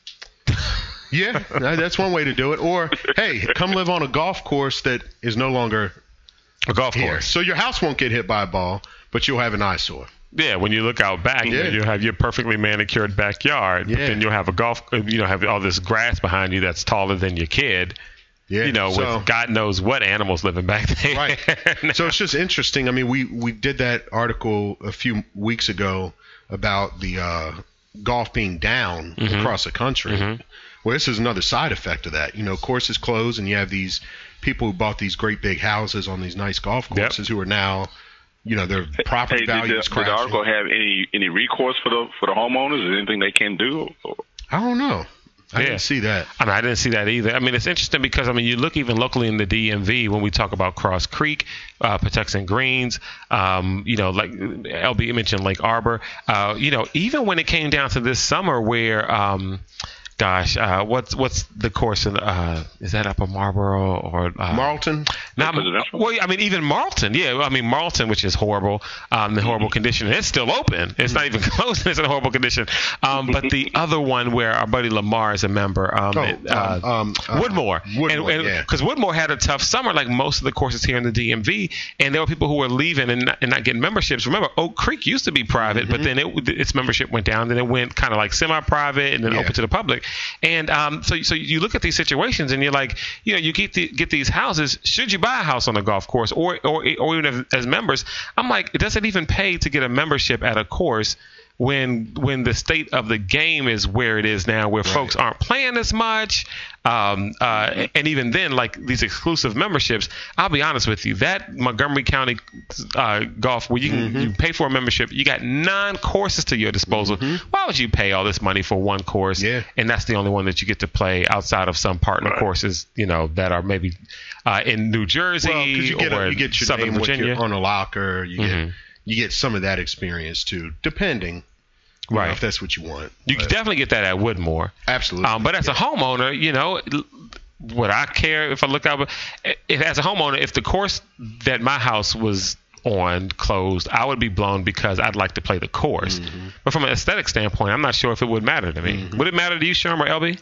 Yeah, that's one way to do it. Or, hey, come live on a golf course that is no longer a golf here. course. So your house won't get hit by a ball, but you'll have an eyesore. Yeah, when you look out back, yeah. you'll have your perfectly manicured backyard, yeah. but then you'll have a golf, you know, have all this grass behind you that's taller than your kid. Yeah, you know, so, with God knows what animals living back there. Right. So it's just interesting. I mean, we, we did that article a few weeks ago about the uh, golf being down mm-hmm. across the country. Mm-hmm. Well, this is another side effect of that. You know, courses close, and you have these people who bought these great big houses on these nice golf courses yep. who are now, you know, their property hey, value did is the, crashing. Did the article have any any recourse for the for the homeowners? Is there anything they can do? I don't know. I yeah. didn't see that. I mean, I didn't see that either. I mean, it's interesting because, I mean, you look even locally in the D M V when we talk about Cross Creek, uh, Patuxent Greens, um, you know, like L B mentioned Lake Arbor. Uh, you know, even when it came down to this summer where, um, gosh, uh, what's what's the course in, uh, is that Upper Marlboro or uh, Marlton? Not, well, I mean, even Marlton. Yeah, I mean, Marlton, which is horrible, um, the horrible condition. It's still open. It's not even closed. It's in a horrible condition. Um, but the other one where our buddy Lamar is a member, um, oh, it, uh, um, uh, Woodmore. Woodmore, and, and, yeah. Because Woodmore had a tough summer, like most of the courses here in the D M V, and there were people who were leaving and not, and not getting memberships. Remember, Oak Creek used to be private, mm-hmm. but then it, its membership went down. Then it went kind of like semi-private and then yeah. open to the public. And um, so, so you look at these situations and you're like, you know, you get the, get these houses. Should you buy a house on a golf course, or or or even as, as members? I'm like, does it even pay to get a membership at a course when when the state of the game is where it is now, where right. folks aren't playing as much? Um, uh, and even then, like these exclusive memberships, I'll be honest with you, that Montgomery County uh, golf, where you can mm-hmm. you pay for a membership, you got nine courses to your disposal. Mm-hmm. Why would you pay all this money for one course? Yeah. And that's the only one that you get to play outside of some partner right. courses, you know, that are maybe uh, in New Jersey well, you get or a, you get your Southern name Virginia. With your, on a locker, you mm-hmm. get you get some of that experience too, depending. You right. know, if that's what you want. You but. can definitely get that at Woodmore. Absolutely. Um, but as yeah. a homeowner, you know, would I care if I look out? If, as a homeowner, if the course that my house was on closed, I would be blown because I'd like to play the course. Mm-hmm. But from an aesthetic standpoint, I'm not sure if it would matter to me. Mm-hmm. Would it matter to you, Sherm or L B?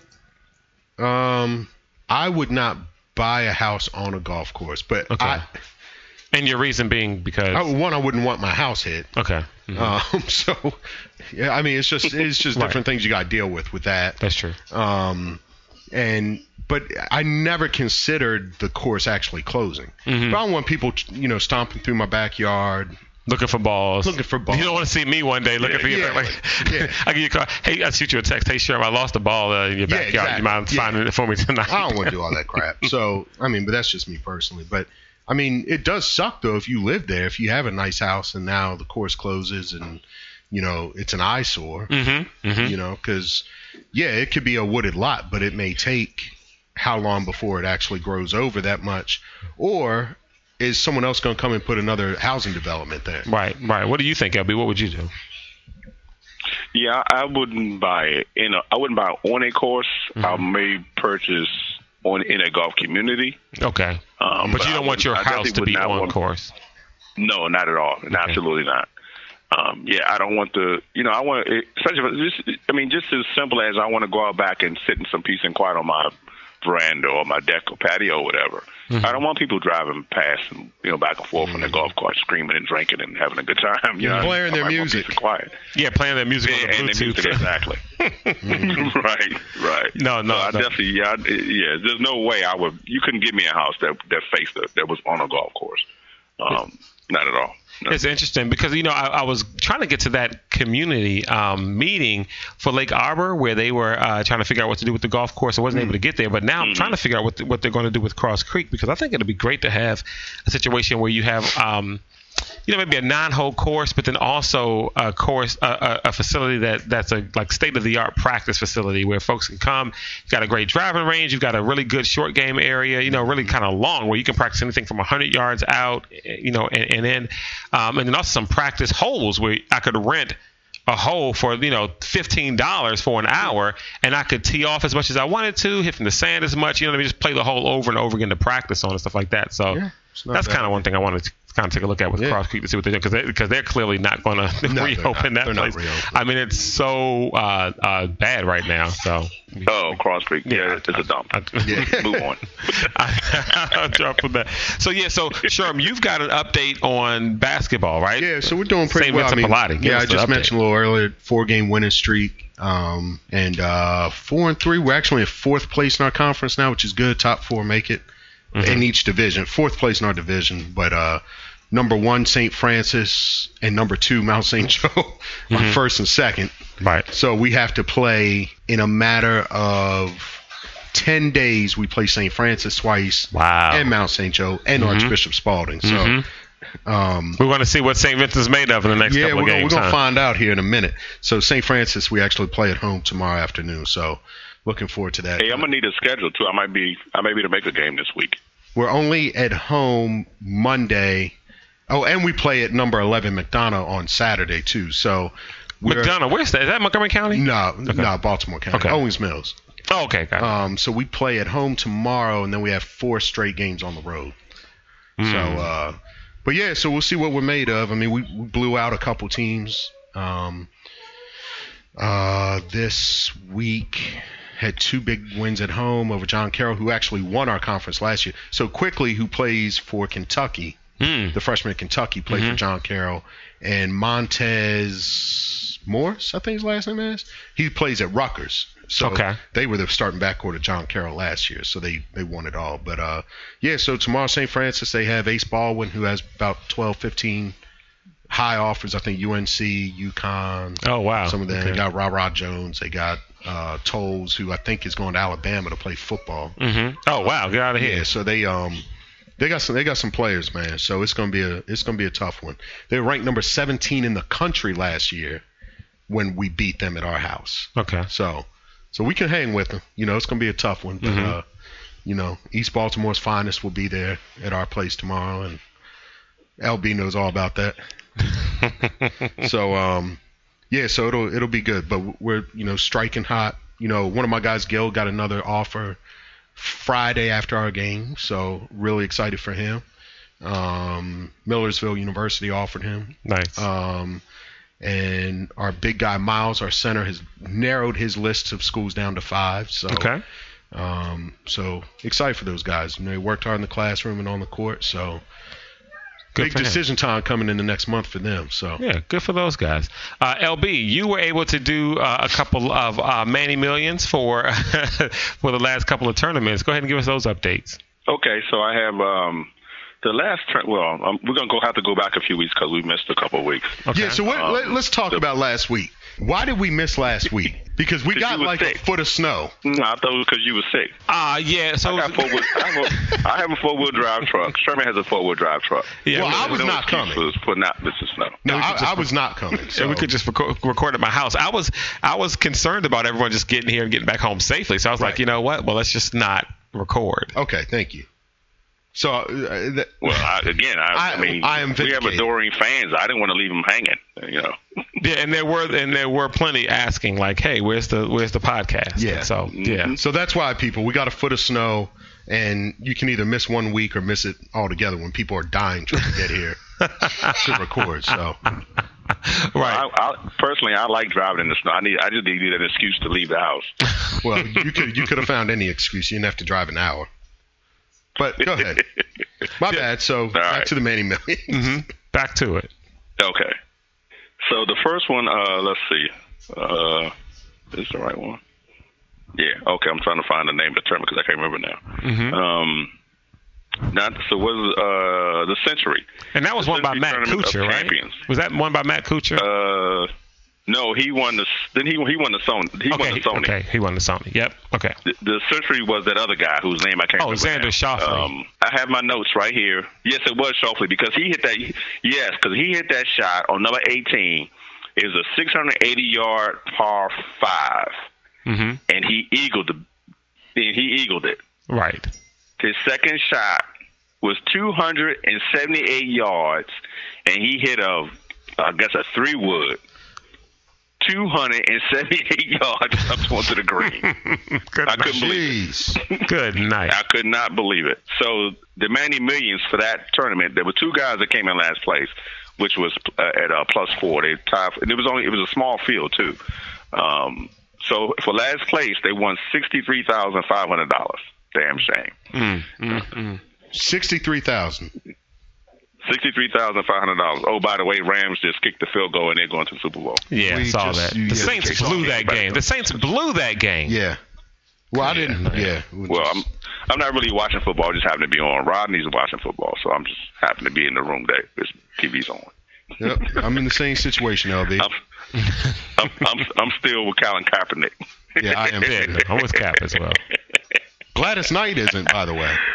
Um, I would not buy a house on a golf course, but okay. I... And your reason being because I, one, I wouldn't want my house hit. Okay. Mm-hmm. Um, so, yeah, I mean, it's just it's just right. different things you got to deal with with that. That's true. Um, and but I never considered the course actually closing. Mm-hmm. But I don't want people, you know, stomping through my backyard, Looking for balls. Looking for balls. You don't want to see me one day looking Yeah, for you. yeah, Like, yeah. I give you a call. Hey, I shoot you a text. Hey, sure, I lost the ball uh, in your Yeah, backyard. exactly. You mind Yeah. finding it for me tonight? I don't want to do all that crap. So, I mean, but that's just me personally. But, I mean, it does suck, though, if you live there. If you have a nice house and now the course closes and, you know, it's an eyesore, Mm-hmm. Mm-hmm. you know, because, yeah, it could be a wooded lot, but it may take how long before it actually grows over that much? Or is someone else going to come and put another housing development there? Right, right. What do you think, L B? What would you do? Yeah, I wouldn't buy it. In a, I wouldn't buy it on a course. Mm-hmm. I may purchase on in a golf community. Okay. Um, but you don't I want your I house definitely to would be not on want- course. No, not at all. Absolutely not. Um, yeah, I don't want the, you know, I want, it, such a, just, I mean, just as simple as I want to go out back and sit in some peace and quiet on my veranda or my deck or patio or whatever. Mm-hmm. I don't want people driving past and, you know, back and forth Mm-hmm. on their golf cart, screaming and drinking and having a good time. You know, Blaring I their might want music. Peace and quiet. Yeah, playing their music Yeah, on and the the Bluetooth. music, exactly. right, right. No, no, So I no. definitely, yeah, I, yeah. There's no way I would. You couldn't give me a house that that faced a, that was on a golf course. Um, not at all. No. It's interesting because, you know, I, I was trying to get to that community um, meeting for Lake Arbor where they were uh, trying to figure out what to do with the golf course. I wasn't able to get there, but now I'm trying to figure out what the, what they're going to do with Cross Creek, because I think it'll be great to have a situation where you have, um, you know, maybe a nine-hole course, but then also a course, a, a, a facility that that's a like state-of-the-art practice facility where folks can come. You've got a great driving range. You've got a really good short game area. You know, really kind of long where you can practice anything from one hundred yards out. You know, and, and then um, and then also some practice holes where I could rent a hole for, you know, fifteen dollars for an hour, and I could tee off as much as I wanted to, hit from the sand as much. You know, what I mean, just play the hole over and over again to practice on and stuff like that. So Yeah, it's not that's bad. kind of one thing I wanted to kind of take a look at with Yeah. Cross Creek to see what they're doing, because they, because they're clearly not going to they're reopen not. that They're not place. reopening. I mean, it's so uh, uh, bad right now. So Oh, Cross Creek. Yeah, Yeah, it's a dump. I- Yeah. Move on. I, I'll drop with that. So yeah, so Sherm, you've got an update on basketball, right? Yeah, so we're doing pretty Saint well. I Vincent mean, Pilati. Give yeah, us I the just update. mentioned a little earlier, four-game winning streak, um, and uh, four and three. We're actually in fourth place in our conference now, which is good. Top four make it Mm-hmm. in each division. Fourth place in our division, but uh, number one Saint Francis and number two Mount Saint Joe Mm-hmm. are first and second. Right. So we have to play in a matter of ten days. We play Saint Francis twice, Wow. and Mount Saint Joe, and Archbishop Spalding. So. Mhm. Um, We want to see what Saint Vincent's made of in the next yeah, couple we're of gonna, we're games. gonna huh? find out here in a minute. So Saint Francis, we actually play at home tomorrow afternoon. So looking forward to that. Hey, I'm gonna need a schedule too. I might be, I may be to make a game this week. We're only at home Monday. Oh, and we play at number eleven McDonough on Saturday too. So we're, McDonough, where's that? Is that Montgomery County? No, no, Baltimore County, Okay. Owings Mills. Oh, okay. Got it. Um, so we play at home tomorrow, and then we have four straight games on the road. Hmm. So, uh, but yeah, so we'll see what we're made of. I mean, we, we blew out a couple teams. Um, uh, this week had two big wins at home over John Carroll, who actually won our conference last year. So Quickly, who plays for Kentucky, Hmm. the freshman at Kentucky, played Mm-hmm. for John Carroll, and Montez Morse, I think his last name is. He plays at Rutgers. So Okay. they were the starting backcourt of John Carroll last year, so they, they won it all. But uh, yeah, so tomorrow Saint Francis, they have Ace Baldwin, who has about twelve, fifteen high offers. I think U N C, UConn. Oh, wow. Some of them. Okay. They got Ra Ra Jones. They got uh, Tolles, who I think is going to Alabama to play football. Mm-hmm. Oh, wow. Get out of here. Yeah, so they um they got some they got some players, man. So it's gonna be a it's gonna be a tough one. They were ranked number seventeen in the country last year when we beat them at our house. Okay. So so we can hang with them. You know, it's gonna be a tough one. But Mhm. uh, you know, East Baltimore's finest will be there at our place tomorrow, and L B knows all about that. so um yeah, so it'll it'll be good. But we're you know striking hot. You know, one of my guys, Gil, got another offer Friday after our game, so really excited for him. Um, Millersville University offered him. Nice. Um, and our big guy, Miles, our center, has narrowed his list of schools down to five. So, okay. um, so excited for those guys. You know, they worked hard in the classroom and on the court, so Good big for him. decision time coming in the next month for them. So Yeah, good for those guys. Uh, L B, you were able to do uh, a couple of uh, Manny Millions for for the last couple of tournaments. Go ahead and give us those updates. Okay, so I have um, The last turn. Well, um, we're gonna go have to go back a few weeks because we missed a couple of weeks. Okay. Yeah. So what, Um, let, let's talk the- about last week. Why did we miss last week? Because we 'Cause got you was like sick. a foot of snow. No, I thought it was because you were sick. Uh, yeah. So I got four wheel. I have a, I have a four wheel drive truck. Sherman has a four wheel drive truck. yeah, Well, we, I was no not excuse coming. For putting out Mister Snow. No, we could I, just- I was not coming. So. yeah, we could just record, record at my house. I was I was concerned about everyone just getting here and getting back home safely. So I was Right. like, you know what? Well, let's just not record. Okay, thank you. So, uh, th- Well, I, again, I, I- I mean, I am we have vindicated. adoring fans. I didn't want to leave them hanging. You know. Yeah, and there were and there were plenty asking like, hey, where's the where's the podcast? Yeah. And so yeah. so that's why, people, we got a foot of snow, and you can either miss one week or miss it altogether when people are dying trying to get here to record. So, Right. I, I, personally, I like driving in the snow. I need. I just needed an excuse to leave the house. well, you could you could have found any excuse. You didn't have to drive an hour. But go ahead. My bad. So back right. to the Manny Millions. hmm Back to it. Okay. So the first one, uh, let's see. Uh, is this the right one? Yeah. Okay. I'm trying to find the name of the tournament because I can't remember now. hmm Um, not so was uh the Century. And that was The one by Century Matt Tournament of Kuchar, right? Champions. Was that one by Matt Kuchar? Uh, no, he won the. Then he he won the Sony. He okay. won the Sony. Okay. He won the Sony. Yep. Okay. The, the Century was that other guy whose name I can't Oh, remember. Xander now. Schauffele. Um, I have my notes right here. Yes, it was Schauffele because he hit that. Yes, because he hit that shot on number eighteen. It was a six hundred eighty yard par five, hmm and he eagled the. And he eagled it. Right. His second shot was two hundred seventy-eight yards, and he hit a, I guess, a three wood. two hundred seventy-eight yards up onto the green. Good I night. couldn't believe it. Jeez. Good night. I could not believe it. So the Manny Millions for that tournament, there were two guys that came in last place, which was uh, at uh, plus four. They tied. And it was only it was a small field too. Um, so for last place, they won sixty-three thousand five hundred dollars. Damn shame. Mm, mm, mm. Sixty-three thousand. Sixty-three thousand five hundred dollars. Oh, by the way, Rams just kicked the field goal and they're going to the Super Bowl. Yeah, I We saw just- that. yeah, The Saints we blew saw that it. game. The Saints blew that game. Yeah. Well, I didn't. Yeah. Well, I'm I'm not really watching football. I just happen to be on. Rodney's watching football, so I'm just happen to be in the room that this T V's on. Yep, I'm in the same situation, L B. I'm I'm, I'm, I'm still with Colin Kaepernick. Yeah, I am. Yeah, I'm with Cap as well. Gladys Knight isn't, by the way.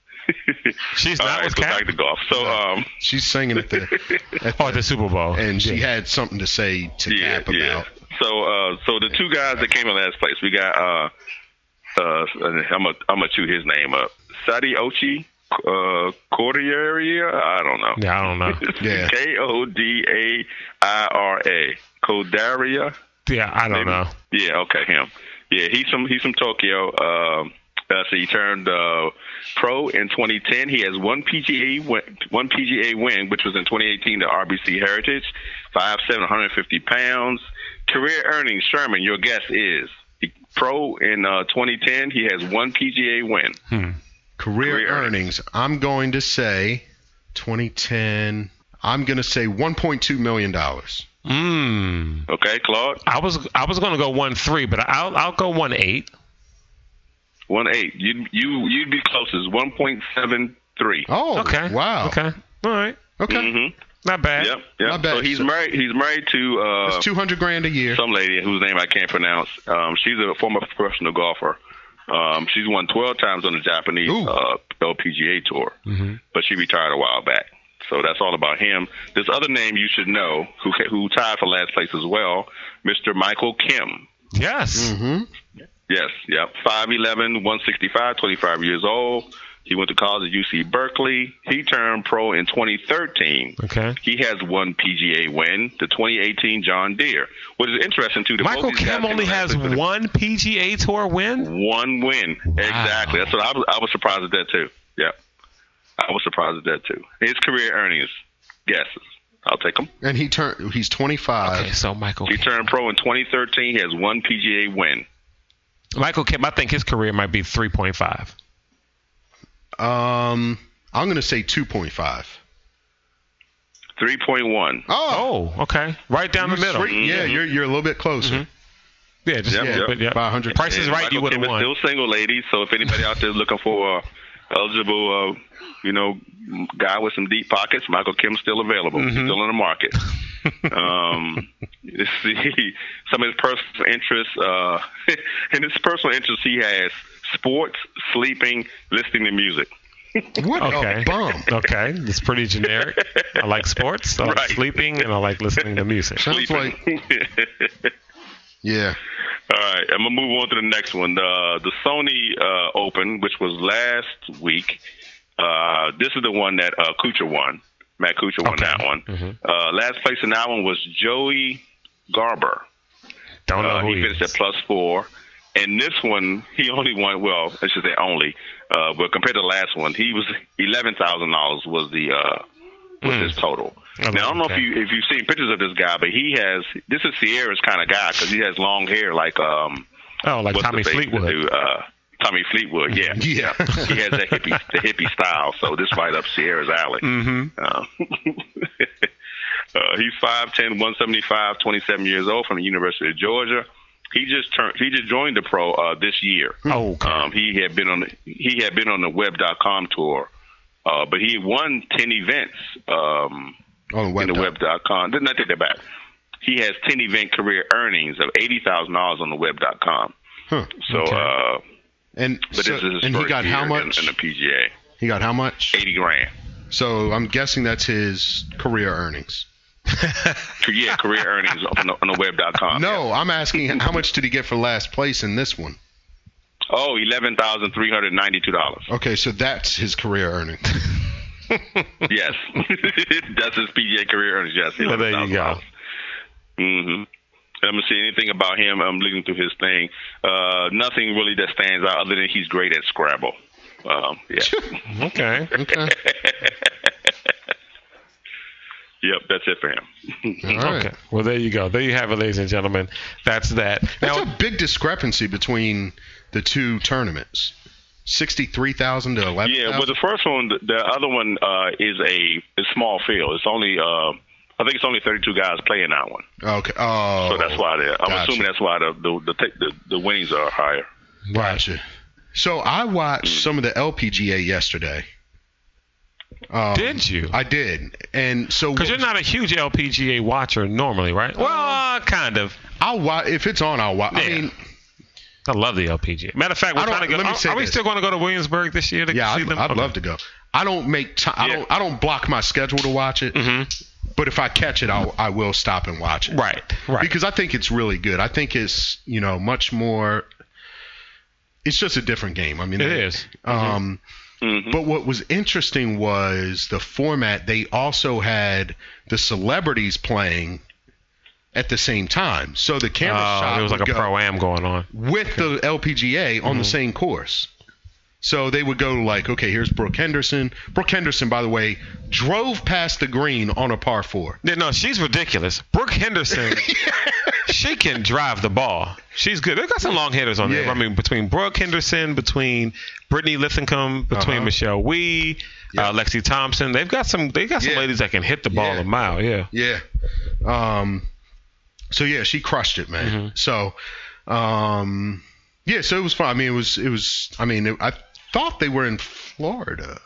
She's All not right, with so Cap. back to golf. So, um, She's singing at the, at Oh, the at the Super Bowl. and she Yeah. had something to say to yeah, Cap yeah. about. So, uh, so the two guys that came in last place, we got. Uh, uh, I'm gonna I'm gonna chew his name up. Sadi Ochi, uh, Cordiera. I don't know. Yeah, I don't know. Yeah. K O D A I R A. Kodaria. Yeah, I don't Maybe. know. Yeah, okay, him. Yeah, he's from he's from Tokyo. Um, uh, so he turned uh, pro in twenty ten. He has one P G A win, one P G A win, which was in twenty eighteen, the R B C Heritage. five seven, one hundred fifty pounds. Career earnings, Sherman, your guess is he, pro in uh, twenty ten. He has one P G A win. Hmm. Career, Career earnings. I'm going to say twenty ten. I'm going to say one point two million dollars. Mm. Okay, Claude, I was I was going to go one three, but I'll I'll go one eight. one eight. You you you'd be closest. One point seven three. Oh, Okay. wow. Okay. All right. Okay. Mm-hmm. Not bad. Yep. Yep. Not bad. So he's So- married. He's married to. Uh, It's two hundred grand a year. some lady whose name I can't pronounce. Um, she's a former professional golfer. Um, she's won twelve times on the Japanese Ooh. uh, L P G A tour, Mm-hmm. but she retired a while back. So that's all about him. This other name you should know, who who tied for last place as well, Mister Michael Kim. Yes. Mm-hmm. Yes, yep, five eleven, one sixty-five, twenty-five years old. He went to college at U C Berkeley. He turned pro in twenty thirteen. Okay. He has one P G A win, the twenty eighteen John Deere. What is interesting too, the Michael both these guys Kim came only last has place for the- one P G A Tour win. One win. Exactly. That's what I was. I was surprised at that too. Yeah, I was surprised at that too. His career earnings, guesses. I'll take them. And he turned. He's twenty-five. Okay, so Michael He Kim. turned pro in twenty thirteen. He has one P G A win. Michael Kim, I think his career might be three point five. Um, I'm going to say two point five. Three point one. Oh, Oh, okay. Right down the middle. Sweet. Yeah, you're you're a little bit closer. Yeah, just Yep, yeah, yep. but yeah. By one hundred. Price is And right. Michael You would Kim have is won. still single, ladies. So if anybody out there is looking for eligible, uh, you know, guy with some deep pockets. Michael Kim's still available, mm-hmm. still in the market. um, let's see some of his personal interests. Uh, in his personal interests, he has sports, sleeping, listening to music. What okay. a bum. Okay, it's pretty generic. I like sports, I like right. sleeping, and I like listening to music. Sounds like, yeah. All right, I'm gonna move on to the next one. The the Sony uh, Open, which was last week. Uh, this is the one that uh, Kuchar won. Matt Kuchar won okay. that one. Mm-hmm. Uh, last place in that one was Joey Garber. Don't know uh, who he he finished is. at plus four. And this one, he only won, well, I should say only, uh, but compared to the last one, he was eleven thousand dollars was the uh, was mm. his total. Oh, now, I don't know okay. if you if you've seen pictures of this guy, but he has, this is Sierra's kind of guy because he has long hair like, um, oh, like what's Tommy the face Fleetwood. to do, uh, Tommy Fleetwood, yeah. Yeah. He has that hippie, the hippie style, so this right up Sierra's alley. Mm-hmm. Uh, uh, he's five ten, one seventy-five, twenty-seven years old from the University of Georgia. He just turned. He just joined the pro uh, this year. Oh, okay. Um, he had been on. The, he had been on the web dot com tour, uh, but he won ten events um, on web. in the web dot com. Didn't I take that back? He has ten event career earnings of eighty thousand dollars on the web dot com. Huh. So, Okay. uh, And but so, this is his and he first got year how much? in, in the P G A? He got how much? Eighty grand. So I'm guessing that's his career earnings. Yeah, career earnings on the, on the web dot com. No, yeah. I'm asking how much did he get for last place in this one? Oh, eleven thousand three hundred ninety-two dollars. Okay, so that's his career earnings. Yes, that's his P G A career earnings. Yes, Well, there you go. Mm-hmm. I'm gonna see anything about him. I'm looking through his thing. Uh, nothing really that stands out other than he's great at Scrabble. Um, yeah. Okay. Okay. Yep, that's it for him. All right. Okay. Well, there you go. There you have it, ladies and gentlemen. That's that. That's Now, a big discrepancy between the two tournaments. Sixty-three thousand to eleven. Yeah, well, the first one, the, the other one uh, is a, a small field. It's only, uh, I think it's only thirty-two guys playing that one. Okay. Oh. So that's why they're. I'm gotcha. assuming that's why the the, the the the winnings are higher. Gotcha. So I watched some of the L P G A yesterday. Um, did you? I did, and so Because you're not a huge L P G A watcher normally, right? Well, uh, kind of. I'll watch if it's on. I'll watch. Yeah. I mean, I love the L P G A. Matter of fact, we're I don't- trying to go. let me Are, say are we this. still going to go to Williamsburg this year to yeah, see I'd, them? I'd Okay. love to go. I don't make time. I Yeah. don't. I don't block my schedule to watch it. Mm-hmm. But if I catch it, I'll, I will stop and watch it. Right. Right. Because I think it's really good. I think it's you know much more. It's just a different game. I mean, It they- is. Um, Mm-hmm. But what was interesting was the format. They also had the celebrities playing at the same time. So the camera Oh, shot it was like would a go pro-am going on. with the L P G A on the same course. So they would go like, okay, here's Brooke Henderson. Brooke Henderson, by the way, drove past the green on a par four. Yeah, no, she's ridiculous. Brooke Henderson, she can drive the ball. She's good. They've got some long hitters on there. Yeah. I mean, between Brooke Henderson, between Brittany Lithicum, between Uh-huh. Michelle Wee, Yeah. uh, Lexi Thompson. They've got some. They got some Yeah. ladies that can hit the ball Yeah. a mile. Yeah. Yeah. Um. So yeah, she crushed it, man. Mm-hmm. So, um, yeah. So it was fun. I mean, it was. It was. I mean, it, I thought they were in Florida.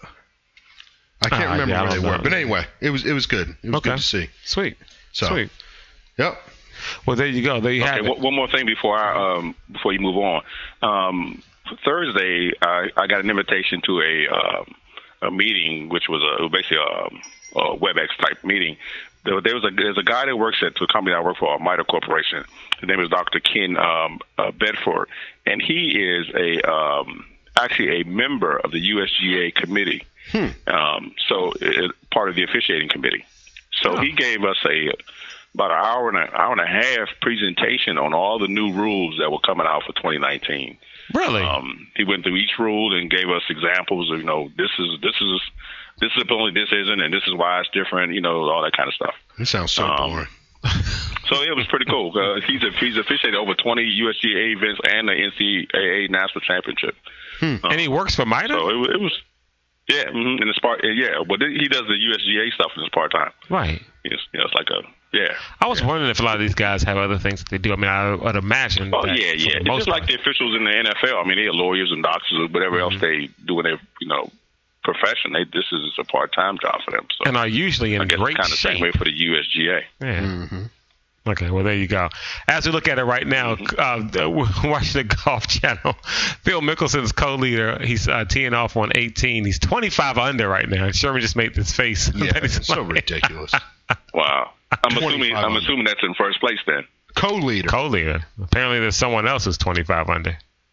I can't Ah, remember yeah, I where they don't were, know. but anyway, it was. It was good. It was Okay. good to see. Sweet. So, Sweet. Yep. Well, there you go. There you have Okay, it. one one more thing before I um, before you move on. Um, Thursday, I, I got an invitation to a um, a meeting, which was a basically a, a WebEx type meeting. There, there was a there's a guy that works at the company I work for, Mida Corporation. His name is Doctor Ken um, uh, Bedford, and he is a um, actually a member of the U S G A committee. Hmm. Um, so it, part of the officiating committee. So Oh. he gave us a about an hour and a hour and a half presentation on all the new rules that were coming out for twenty nineteen. Really? Um, he went through each rule and gave us examples of, you know, this is this is this is only this isn't, and this is why it's different, you know, all that kind of stuff. It sounds so Um, boring. So it was pretty cool. Uh, he's a, he's officiated over twenty U S G A events and the N C A A National Championship. Um, and he works for Mida? So it, was- it was, yeah, mm-hmm, and it's part, yeah. But he does the U S G A stuff in his part time. Right. It's, you know, it's like a Yeah. I was yeah. wondering if a lot of these guys have other things that they do. I mean, I would imagine. Oh, that yeah, yeah. It's most just like the officials in the N F L. I mean, they are lawyers and doctors or whatever mm-hmm. else they do in their, you know, profession. They, this is a part-time job for them. So and are usually in I guess great kind of shape. Same way for the U S G A. Yeah. Mm-hmm. Okay, well, there you go. As we look at it right now, mm-hmm. uh, we're watching the Golf Channel. Phil Mickelson's co-leader. He's uh, teeing off on eighteen. He's twenty-five under right now. Sherman just made this face. Yeah, it's so ridiculous. Wow. I'm assuming I'm under. assuming that's in first place then. Co-leader. Co-leader. Apparently there's someone else who's twenty-five under.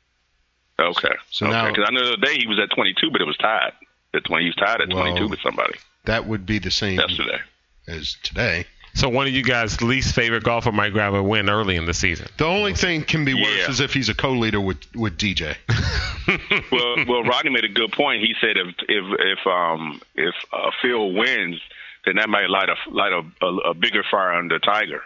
Okay. So okay. now, because I know the other day he was at twenty-two, but it was tied. That's when he was tied at well, twenty-two with somebody. That would be the same yesterday as today. So one of you guys' least favorite golfer might grab a win early in the season. The only thing can be worse yeah. is if he's a co-leader with, with D J. well, well, Rodney made a good point. He said if if if um if uh, Phil wins, then that might light a light a, a, a bigger fire under Tiger.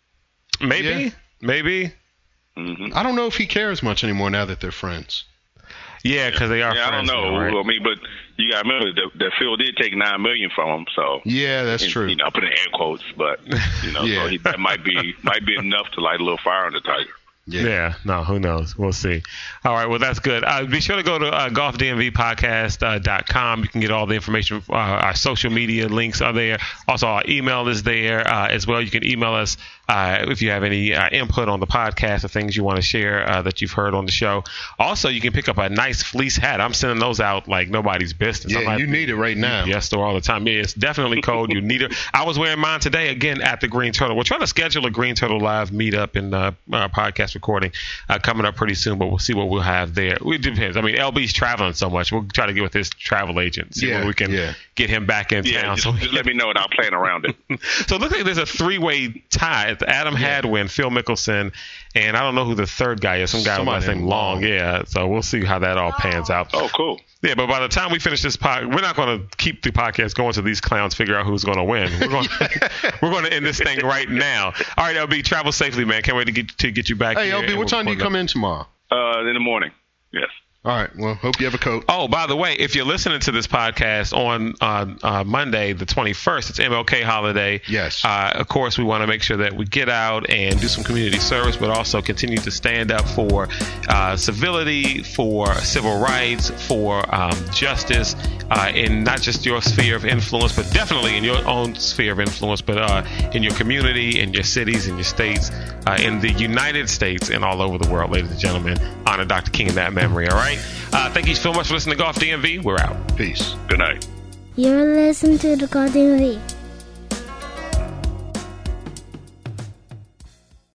Maybe, yeah. maybe. Mm-hmm. I don't know if he cares much anymore now that they're friends. Yeah, because they are. Yeah, friends I don't know. now, right? I mean, but you got to remember that, that Phil did take nine million from him. So yeah, that's and, true. You know, I put in air quotes, but you know, yeah. so he, that might be might be enough to light a little fire under Tiger. Yeah. yeah, no, who knows? We'll see. All right, well, that's good. Uh, be sure to go to uh, golf d m v podcast dot com. You can get all the information. Uh, our social media links are there. Also, our email is there uh, as well. You can email us uh, if you have any uh, input on the podcast or things you want to share uh, that you've heard on the show. Also, you can pick up a nice fleece hat. I'm sending those out like nobody's business. Yeah, you need it right now. Yes, store all the time. Yeah, it's definitely cold. You need it. I was wearing mine today again at the Green Turtle. We're trying to schedule a Green Turtle Live meetup in uh, our podcast recording uh, coming up pretty soon, but we'll see what we'll have there. It depends. I mean, L B's traveling so much. We'll try to get with his travel agent, see yeah, when we can yeah. get him back in yeah, town. Just, so just let me know and I'll plan around it. So it looks like there's a three-way tie. It's Adam yeah. Hadwin, Phil Mickelson, and I don't know who the third guy is. Some guy with last name Long. Long. Yeah, so we'll see how that all pans out. Oh, cool. Yeah, but by the time we finish this pod, we're not going to keep the podcast going till these clowns figure out who's going to win. We're going we're going to end this thing right now. All right, L B, travel safely, man. Can't wait to get to get you back. Hey, here L B, what we'll time do you come in tomorrow? Uh, in the morning. Yes. All right. Well, hope you have a coat. Oh, by the way, if you're listening to this podcast on uh, uh, Monday, the twenty-first, it's M L K holiday. Yes. Uh, of course, we want to make sure that we get out and do some community service, but also continue to stand up for uh, civility, for civil rights, for um, justice, uh, in not just your sphere of influence, but definitely in your own sphere of influence, but uh, in your community, in your cities, in your states, uh, in the United States, and all over the world, ladies and gentlemen. Honor Doctor King in that memory, all right? Uh, thank you so much for listening to Golf D M V. We're out. Peace. Good night. You're listening to the Golf D M V.